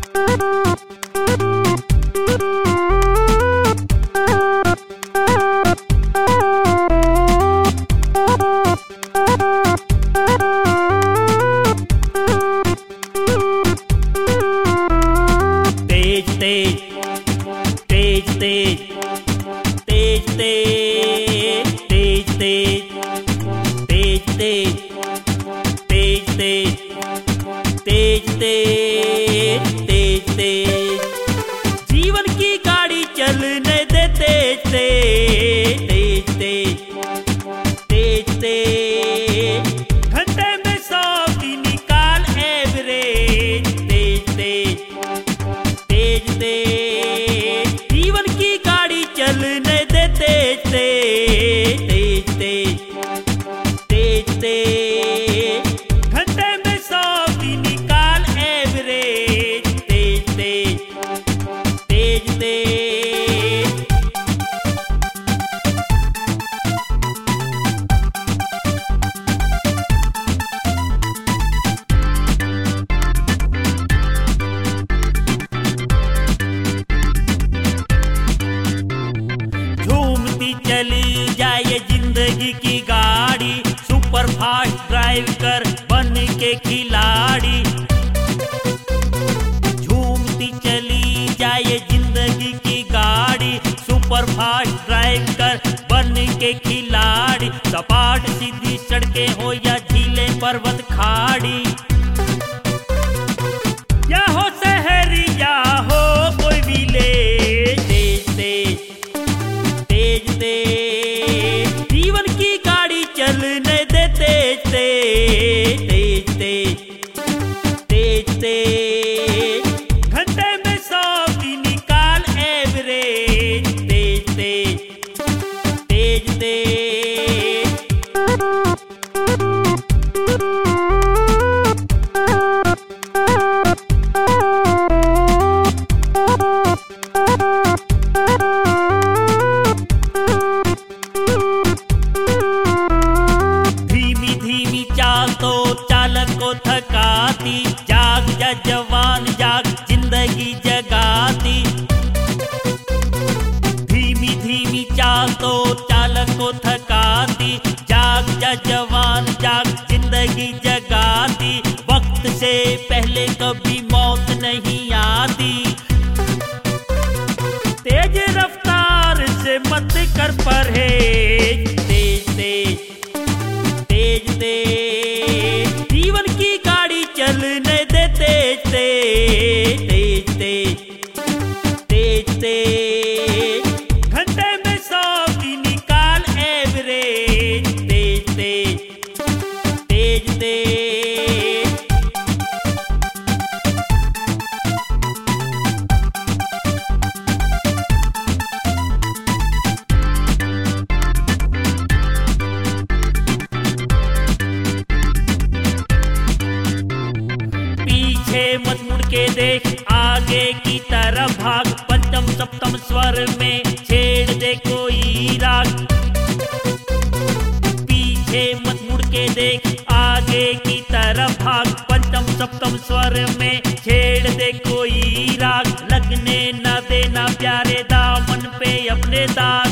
जीवन की गाड़ी चलने दे तेज तेज तेज तेज, घंटे में 100 की निकाल एवरेज। तेज तेज तेज, जीवन की गाड़ी चलने दे तेज तेज तेज तेज, घंटे में 100 की निकाल एवरेज। तेज तेज तेज। झूमती चली जाए जिंदगी की गाड़ी, सुपर फास्ट ड्राइव कर बन के खिलाड़ी। झूमती चली जाए जिंदगी की गाड़ी, सुपर फास्ट ड्राइव कर बन के खिलाड़ी। सपाट सीधी सड़कें हो या झीलें पर्वत खाड़ी, या हो शहर या हो कोई विलेज। तेज तेज, जीवन की गाड़ी चलने दे तेज तेज तेज तेज, घंटे में 100 की निकाल एवरेज। तेज तेज तेज। धीमी धीमी चाल तो चालक को थकाती, जाग जा जवान जाग जिंदगी जगाती। धीमी धीमी चाल तो चालक को थकाती, जाग जा जवान जाग जिंदगी जगाती। वक्त से पहले कभी मौत नहीं आती, तेज रफ्तार से मत कर परहेज। तेज तेज तेज, जीवन की गाड़ी चलने दे तेज तेज तेज तेज, घंटे में 100 की निकाल एवरेज। तेज तेज तेज। पीछे मत मुड़ के देख, आगे की तरफ भाग। पंचम सप्तम स्वर में छेड़ दे कोई राग। पीछे मत मुड़ के देख, आगे की तरफ भाग। पंचम सप्तम स्वर में छेड़ दे कोई राग। लगने न देना प्यारे दामन पे अपने दाग।